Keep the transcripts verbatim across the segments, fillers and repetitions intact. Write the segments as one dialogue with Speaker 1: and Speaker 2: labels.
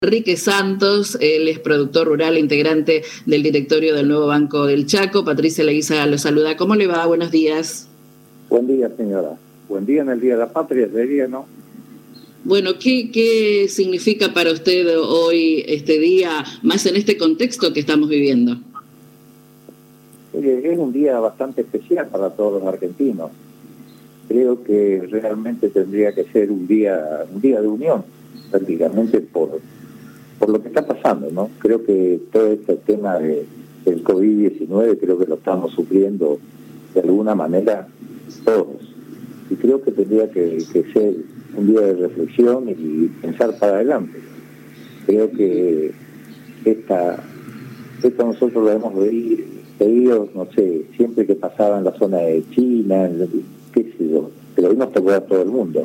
Speaker 1: Enrique Santos, él es productor rural, integrante del directorio del Nuevo Banco del Chaco. Patricia Leiza lo saluda. ¿Cómo le va? Buenos días.
Speaker 2: Buen día, señora. Buen día en el Día de la Patria, sería, ¿no?
Speaker 1: Bueno, ¿qué, qué significa para usted hoy este día, más en este contexto que estamos viviendo?
Speaker 2: Es un día bastante especial para todos los argentinos. Creo que realmente tendría que ser un día, un día de unión, prácticamente por, por lo que está pasando, ¿no? Creo que todo este tema de, del COVID diecinueve creo que lo estamos sufriendo de alguna manera todos. Y creo que tendría que, que ser un día de reflexión y pensar para adelante. Creo que esta, esto nosotros lo hemos veído, no sé, siempre que pasaba en la zona de China, en, qué sé yo, pero hoy nos tocó a todo el mundo.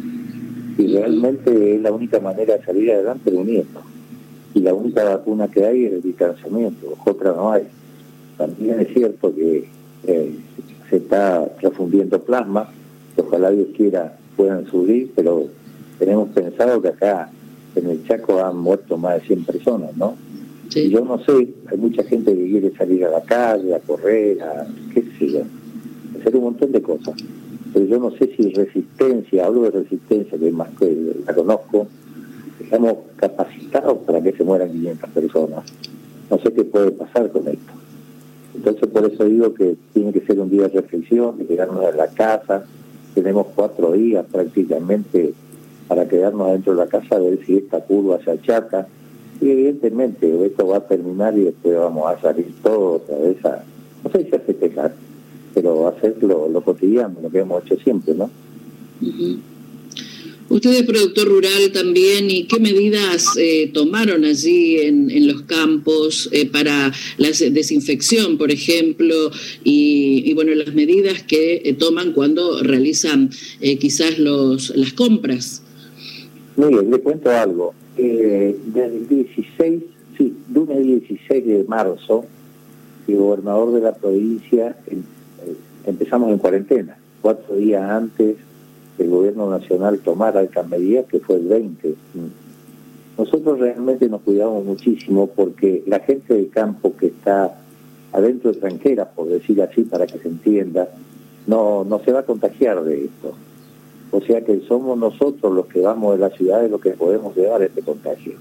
Speaker 2: Y realmente es la única manera de salir adelante uniendo. Y la única vacuna que hay es el distanciamiento, otra no hay. También es cierto que eh, se está refundiendo plasma, que ojalá Dios quiera puedan subir, pero tenemos pensado que acá en el Chaco han muerto más de cien personas, ¿no? Sí. Y yo no sé, hay mucha gente que quiere salir a la calle, a correr, a qué sé yo, hacer un montón de cosas. Pero yo no sé si resistencia, hablo de resistencia, que más que la conozco, estamos capacitados para que se mueran quinientas personas. No sé qué puede pasar con esto. Entonces por eso digo que tiene que ser un día de reflexión, de quedarnos en la casa. Tenemos cuatro días prácticamente para quedarnos dentro de la casa, a ver si esta curva se achata. Y evidentemente esto va a terminar y después vamos a salir todos otra vez a, no sé si a festejar, pero a hacer lo, lo cotidiano, lo que hemos hecho siempre, ¿no?
Speaker 1: Uh-huh. Usted es productor rural también, ¿y qué medidas eh, tomaron allí en, en los campos eh, para la desinfección, por ejemplo, y, y bueno, las medidas que eh, toman cuando realizan eh, quizás los las compras?
Speaker 2: Mire, le cuento algo. Eh, desde el dieciséis, sí, lunes dieciséis de marzo, el gobernador de la provincia, eh, empezamos en cuarentena, cuatro días antes el gobierno nacional tomara estas medidas, que fue el veinte. Nosotros realmente nos cuidamos muchísimo porque la gente del campo que está adentro de tranqueras, por decir así, para que se entienda, no, no se va a contagiar de esto. O sea que somos nosotros los que vamos de las ciudades los que podemos llevar este contagio.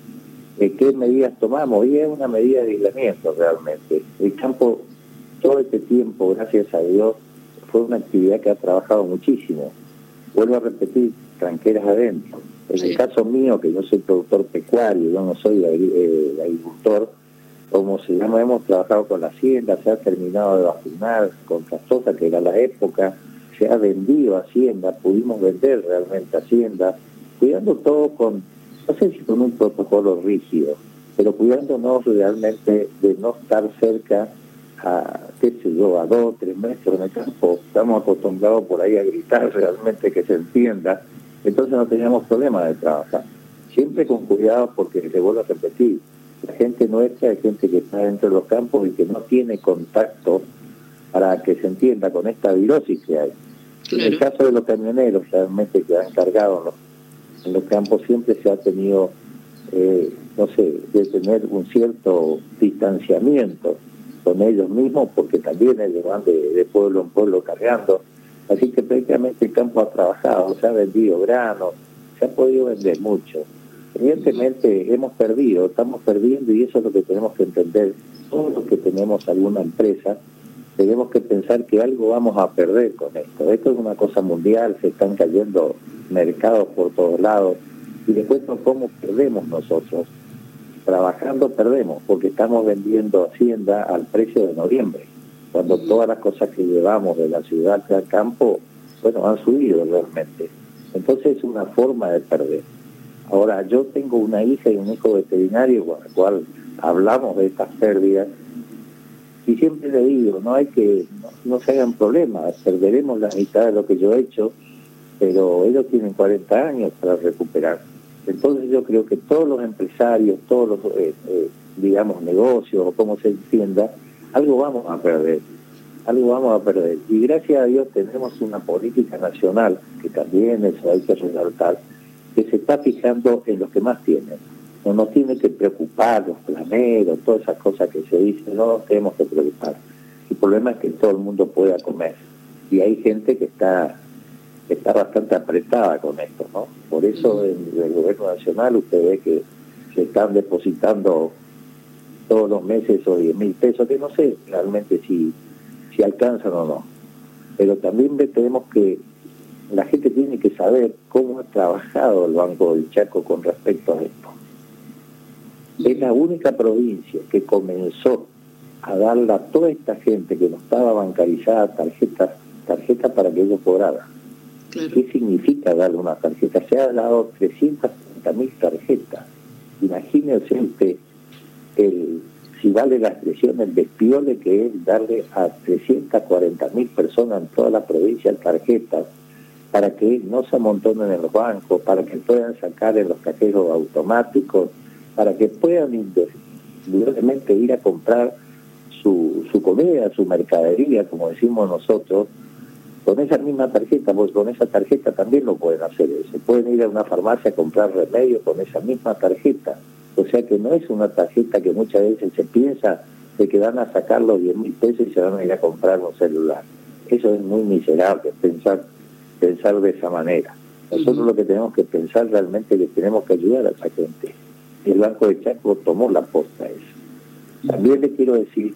Speaker 2: ¿Qué medidas tomamos? Y es una medida de aislamiento realmente. El campo, todo este tiempo, gracias a Dios, fue una actividad que ha trabajado muchísimo. Vuelvo a repetir, tranqueras adentro. En sí. El caso mío, que yo soy productor pecuario, yo no soy eh, agricultor, como se llama, hemos trabajado con la hacienda, se ha terminado de vacunar con Castosa, que era la época, se ha vendido hacienda, pudimos vender realmente hacienda, cuidando todo con, no sé si con un protocolo rígido, pero cuidándonos realmente de no estar cerca a, qué sé yo, a dos, tres metros en el campo. Estamos acostumbrados por ahí a gritar realmente que se entienda, entonces no teníamos problema de trabajar. Siempre con cuidado porque, le vuelvo a repetir, la gente nuestra es gente que está dentro de los campos y que no tiene contacto para que se entienda con esta virosis que hay. Claro. En el caso de los camioneros realmente que han cargado en los, en los campos siempre se ha tenido, eh, no sé, de tener un cierto distanciamiento con ellos mismos, porque también ellos van de, de pueblo en pueblo cargando, así que prácticamente el campo ha trabajado, se ha vendido grano, se ha podido vender mucho. Evidentemente hemos perdido, estamos perdiendo, y eso es lo que tenemos que entender. Todos los que tenemos alguna empresa tenemos que pensar que algo vamos a perder con esto. Esto es una cosa mundial, se están cayendo mercados por todos lados, y después cómo perdemos nosotros. Trabajando perdemos, porque estamos vendiendo hacienda al precio de noviembre, cuando todas las cosas que llevamos de la ciudad al campo, bueno, han subido realmente. Entonces es una forma de perder. Ahora, yo tengo una hija y un hijo veterinario con el cual hablamos de estas pérdidas, y siempre le digo, no hay que, no, no se hagan problemas, perderemos la mitad de lo que yo he hecho, pero ellos tienen cuarenta años para recuperar. Entonces yo creo que todos los empresarios, todos los, eh, eh, digamos, negocios, o como se entienda, algo vamos a perder, algo vamos a perder. Y gracias a Dios tenemos una política nacional, que también eso hay que resaltar, que se está fijando en los que más tienen. no nos tiene que preocupar los planeros, todas esas cosas que se dicen, no nos tenemos que preocupar. El problema es que todo el mundo pueda comer. Y hay gente que está que está bastante apretada con esto, ¿no? Por eso en el gobierno nacional usted ve que se están depositando todos los meses esos diez mil pesos, que no sé realmente si, si alcanzan o no. Pero también tenemos que, la gente tiene que saber cómo ha trabajado el Banco del Chaco con respecto a esto. Es la única provincia que comenzó a darle a toda esta gente que no estaba bancarizada tarjetas tarjeta para que ellos cobraran. Claro. ¿Qué significa darle una tarjeta? Se ha dado trescientas treinta mil tarjetas. Imagínense usted el, si vale la expresión, el despiole que es darle a trescientas cuarenta mil personas en toda la provincia tarjetas para que no se amontonen en los bancos, para que puedan sacar en los cajeros automáticos, para que puedan indudablemente ir a comprar su, su comida, su mercadería, como decimos nosotros, con esa misma tarjeta, pues con esa tarjeta también lo pueden hacer. Se pueden ir a una farmacia a comprar remedios con esa misma tarjeta. O sea que no es una tarjeta que muchas veces se piensa de que van a sacar los diez mil pesos y se van a ir a comprar un celular. Eso es muy miserable, pensar pensar de esa manera. Nosotros uh-huh. lo que tenemos que pensar realmente es que tenemos que ayudar a esa gente. El Banco de Chaco tomó la posta eso. También le quiero decir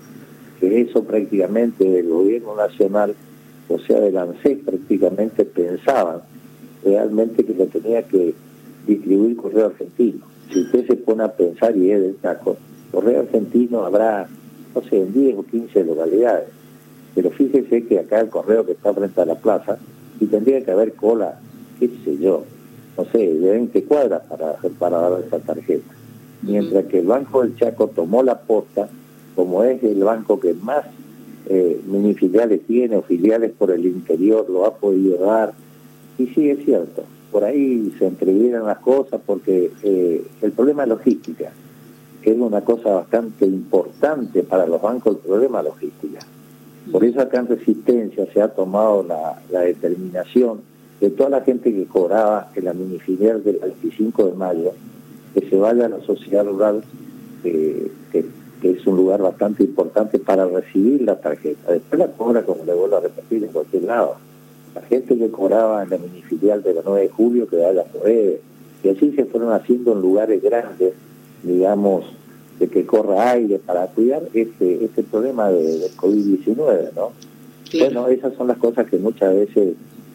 Speaker 2: que eso prácticamente del gobierno nacional, o sea, del ANSES, prácticamente pensaban realmente que lo tenía que distribuir Correo Argentino. Si usted se pone a pensar y es del Chaco, Correo Argentino habrá, no sé, en diez o quince localidades. Pero fíjese que acá el correo que está frente a la plaza, y tendría que haber cola, qué sé yo, no sé, de veinte cuadras para, para dar esa tarjeta. Mientras que el Banco del Chaco tomó la posta, como es el banco que más eh, mini filiales tiene, o filiales por el interior, lo ha podido dar. Y sí, es cierto, por ahí se entrevieran las cosas, porque eh, el problema es logística, que es una cosa bastante importante para los bancos, el problema es logística. Por eso acá en Resistencia se ha tomado la, la determinación de toda la gente que cobraba en la minifilial del veinticinco de mayo, que se vaya a la sociedad rural, eh, que, que es un lugar bastante importante para recibir la tarjeta. Después la cobra, como le vuelvo a repetir, en cualquier lado. La gente que cobraba en la minifilial de la nueve de julio, que vaya a poder. Y así se fueron haciendo en lugares grandes, digamos, de que corra aire para cuidar este este problema de, de COVID diecinueve, ¿no? Sí. Bueno, esas son las cosas que muchas veces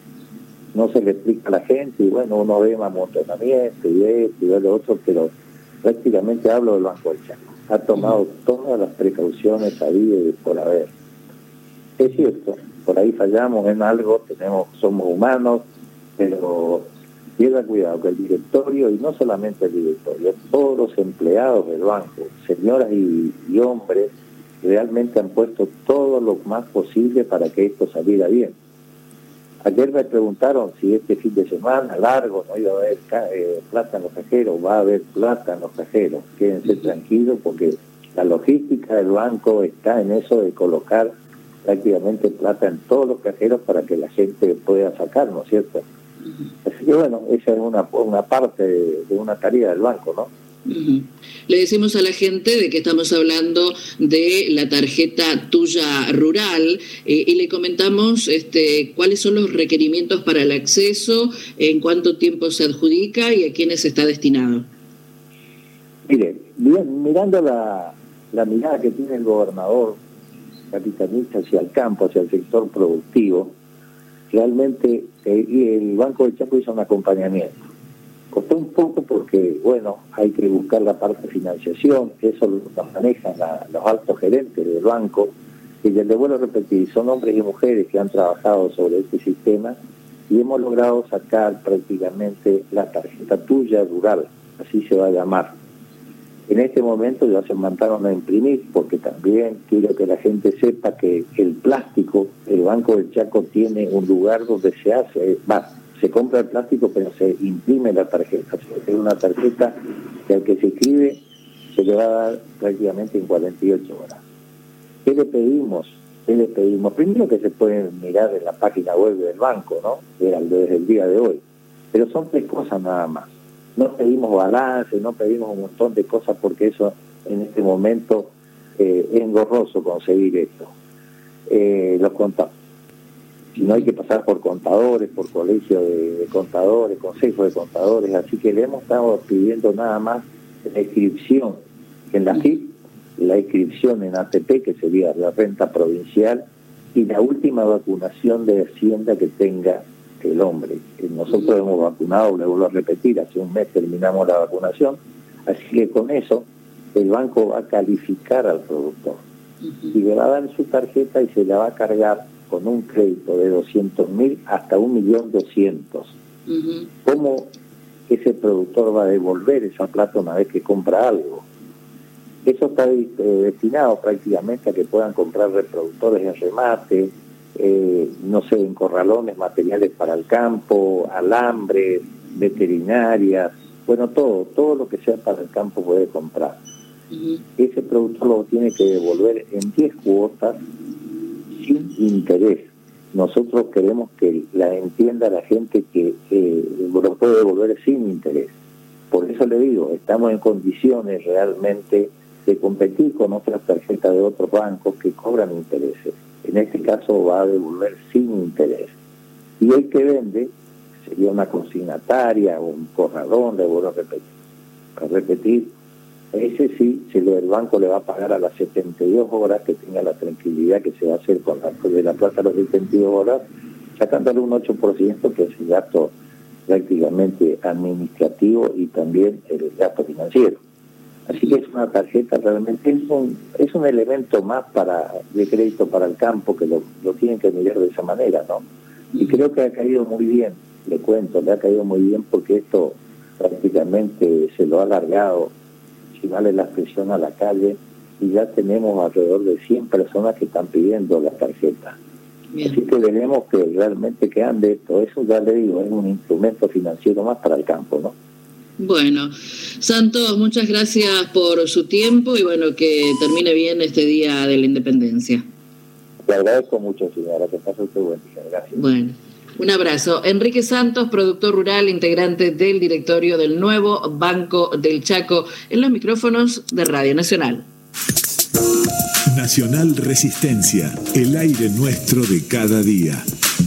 Speaker 2: no se le explica a la gente, y bueno, uno ve amontonamiento y esto y ve lo otro, pero prácticamente hablo del Banco del Chaco. Ha tomado uh-huh. todas las precauciones habidas y por haber. Es cierto, por ahí fallamos en algo, tenemos somos humanos, pero lleva cuidado que el directorio, y no solamente el directorio, todos los empleados del banco, señoras y, y hombres, realmente han puesto todo lo más posible para que esto saliera bien. Ayer me preguntaron si este fin de semana largo no iba a haber eh, plata en los cajeros. Va a haber plata en los cajeros, quédense tranquilos, porque la logística del banco está en eso de colocar prácticamente plata en todos los cajeros para que la gente pueda sacar, ¿no es cierto? Así que bueno, esa es una, una parte de, de una tarea del banco, ¿no?
Speaker 1: Uh-huh. Le decimos a la gente de que estamos hablando de la tarjeta tuya rural eh, y le comentamos este, cuáles son los requerimientos para el acceso, en cuánto tiempo se adjudica y a quiénes está destinado.
Speaker 2: Mire, bien, mirando la, la mirada que tiene el gobernador capitalista hacia el campo, hacia el sector productivo, realmente eh, el Banco del Chaco hizo un acompañamiento. Costó un poco porque, bueno, hay que buscar la parte de financiación, eso lo manejan la, los altos gerentes del banco, y les vuelvo a repetir, son hombres y mujeres que han trabajado sobre este sistema, y hemos logrado sacar prácticamente la tarjeta tuya rural, así se va a llamar. En este momento ya se mandaron a imprimir, porque también quiero que la gente sepa que el plástico, el Banco del Chaco tiene un lugar donde se hace, va, se compra el plástico, pero se imprime la tarjeta. Es una tarjeta que al que se escribe se le va a dar prácticamente en cuarenta y ocho horas. ¿Qué le pedimos? ¿Qué le pedimos? Primero que se pueden mirar en la página web del banco, ¿no? Desde el día de hoy. Pero son tres cosas nada más. no pedimos balance, no pedimos un montón de cosas porque eso en este momento eh, es engorroso conseguir esto. Eh, los contamos. Si no hay que pasar por contadores, por colegio de, de contadores, consejo de contadores, así que le hemos estado pidiendo nada más la inscripción en la F I P, la inscripción en A T P, que sería la renta provincial, y la última vacunación de Hacienda que tenga el hombre. Nosotros hemos vacunado, le vuelvo a repetir, hace un mes terminamos la vacunación, así que con eso el banco va a calificar al productor y le va a dar su tarjeta y se la va a cargar con un crédito de doscientos mil hasta un millón doscientos. Uh-huh. ¿Cómo ese productor va a devolver esa plata una vez que compra algo? Eso está eh, destinado prácticamente a que puedan comprar reproductores en remate, eh, no sé, en corralones, materiales para el campo, alambres, veterinarias, bueno, todo, todo lo que sea para el campo puede comprar. Uh-huh. Ese productor lo tiene que devolver en diez cuotas sin interés. Nosotros queremos que la entienda la gente que eh, lo puede devolver sin interés. Por eso le digo, estamos en condiciones realmente de competir con otras tarjetas de otros bancos que cobran intereses. En este caso va a devolver sin interés. Y el que vende sería una consignataria o un corralón, le vuelvo a repetir. A repetir, ese sí, se lo, el banco le va a pagar a las setenta y dos horas, que tenga la tranquilidad que se va a hacer con la, de la plata a las setenta y dos horas, sacándole un ocho por ciento, que es el gasto prácticamente administrativo y también el gasto financiero. Así que es una tarjeta realmente, es un, es un elemento más para de crédito para el campo, que lo, lo tienen que mirar de esa manera, ¿no? Y creo que ha caído muy bien, le cuento, le ha caído muy bien porque esto prácticamente se lo ha alargado, si vale la expresión, a la calle, y ya tenemos alrededor de cien personas que están pidiendo la tarjeta. Bien. Así que veremos que realmente que ande esto. Eso ya le digo, es un instrumento financiero más para el campo, ¿no?
Speaker 1: Bueno, Santos, muchas gracias por su tiempo y bueno, que termine bien este Día de la Independencia.
Speaker 2: Le agradezco mucho, señora, que pase usted buen día. Gracias.
Speaker 1: Bueno. Un abrazo. Enrique Santos, productor rural, integrante del directorio del nuevo Banco del Chaco, en los micrófonos de Radio Nacional.
Speaker 3: Nacional Resistencia, el aire nuestro de cada día.